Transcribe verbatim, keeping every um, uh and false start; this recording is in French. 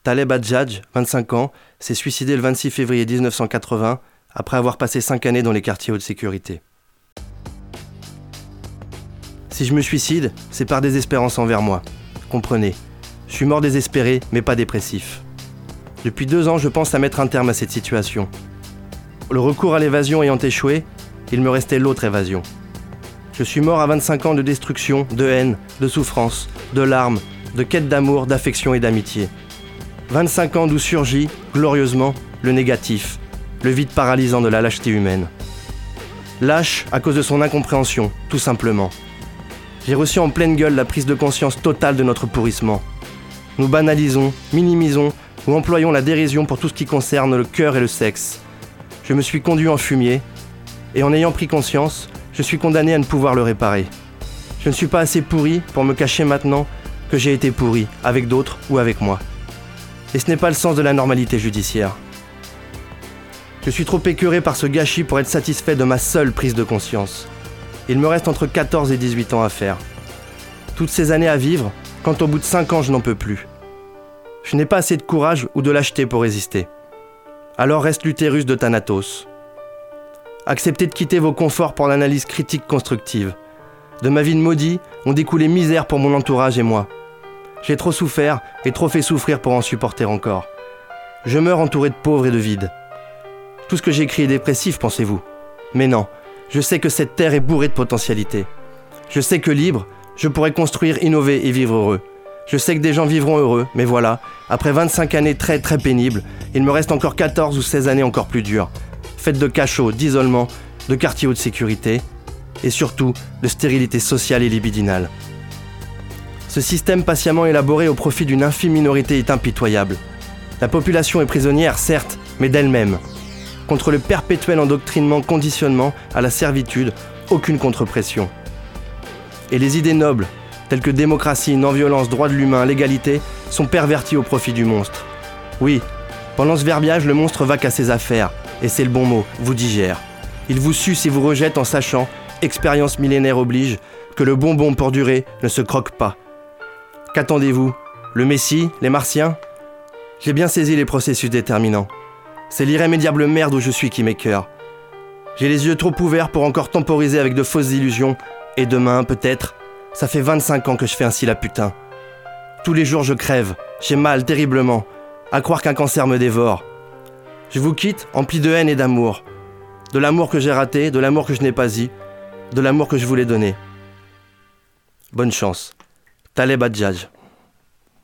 Taleb Hadjadj, vingt-cinq ans, s'est suicidé le vingt-six février dix-neuf cent quatre-vingts après avoir passé cinq années dans les quartiers haute sécurité. Si je me suicide, c'est par désespérance envers moi. Comprenez, je suis mort désespéré, mais pas dépressif. Depuis deux ans, je pense à mettre un terme à cette situation. Le recours à l'évasion ayant échoué, il me restait l'autre évasion. Je suis mort à vingt-cinq ans de destruction, de haine, de souffrance, de larmes, de quête d'amour, d'affection et d'amitié. vingt-cinq ans d'où surgit, glorieusement, le négatif, le vide paralysant de la lâcheté humaine. Lâche à cause de son incompréhension, tout simplement. J'ai reçu en pleine gueule la prise de conscience totale de notre pourrissement. Nous banalisons, minimisons ou employons la dérision pour tout ce qui concerne le cœur et le sexe. Je me suis conduit en fumier, et en ayant pris conscience, je suis condamné à ne pouvoir le réparer. Je ne suis pas assez pourri pour me cacher maintenant que j'ai été pourri, avec d'autres ou avec moi. Et ce n'est pas le sens de la normalité judiciaire. Je suis trop écœuré par ce gâchis pour être satisfait de ma seule prise de conscience. Il me reste entre quatorze et dix-huit ans à faire. Toutes ces années à vivre, quand au bout de cinq ans je n'en peux plus. Je n'ai pas assez de courage ou de lâcheté pour résister. Alors reste l'utérus de Thanatos. Acceptez de quitter vos conforts pour l'analyse critique constructive. De ma vie de maudit, ont découlé misère pour mon entourage et moi. J'ai trop souffert et trop fait souffrir pour en supporter encore. Je meurs entouré de pauvres et de vides. Tout ce que j'écris est dépressif, pensez-vous? Mais non, je sais que cette terre est bourrée de potentialités. Je sais que libre, je pourrais construire, innover et vivre heureux. Je sais que des gens vivront heureux, mais voilà, après vingt-cinq années très très pénibles, il me reste encore quatorze ou seize années encore plus dures, faites de cachot, d'isolement, de quartiers haute sécurité, et surtout de stérilité sociale et libidinale. Ce système patiemment élaboré au profit d'une infime minorité est impitoyable. La population est prisonnière, certes, mais d'elle-même. Contre le perpétuel endoctrinement, conditionnement à la servitude, aucune contre-pression. Et les idées nobles, telles que démocratie, non-violence, droit de l'humain, l'égalité, sont perverties au profit du monstre. Oui, pendant ce verbiage, le monstre va qu'à ses affaires, et c'est le bon mot, vous digère. Il vous suce et vous rejette en sachant, expérience millénaire oblige, que le bonbon pour durer ne se croque pas. Qu'attendez-vous? Le Messie? Les Martiens? J'ai bien saisi les processus déterminants. C'est l'irrémédiable merde où je suis qui m'écœure. J'ai les yeux trop ouverts pour encore temporiser avec de fausses illusions, et demain, peut-être, ça fait vingt-cinq ans que je fais ainsi la putain. Tous les jours je crève, j'ai mal terriblement, à croire qu'un cancer me dévore. Je vous quitte, empli de haine et d'amour. De l'amour que j'ai raté, de l'amour que je n'ai pas eu, de l'amour que je voulais donner. Bonne chance. Taleb Hadjadj.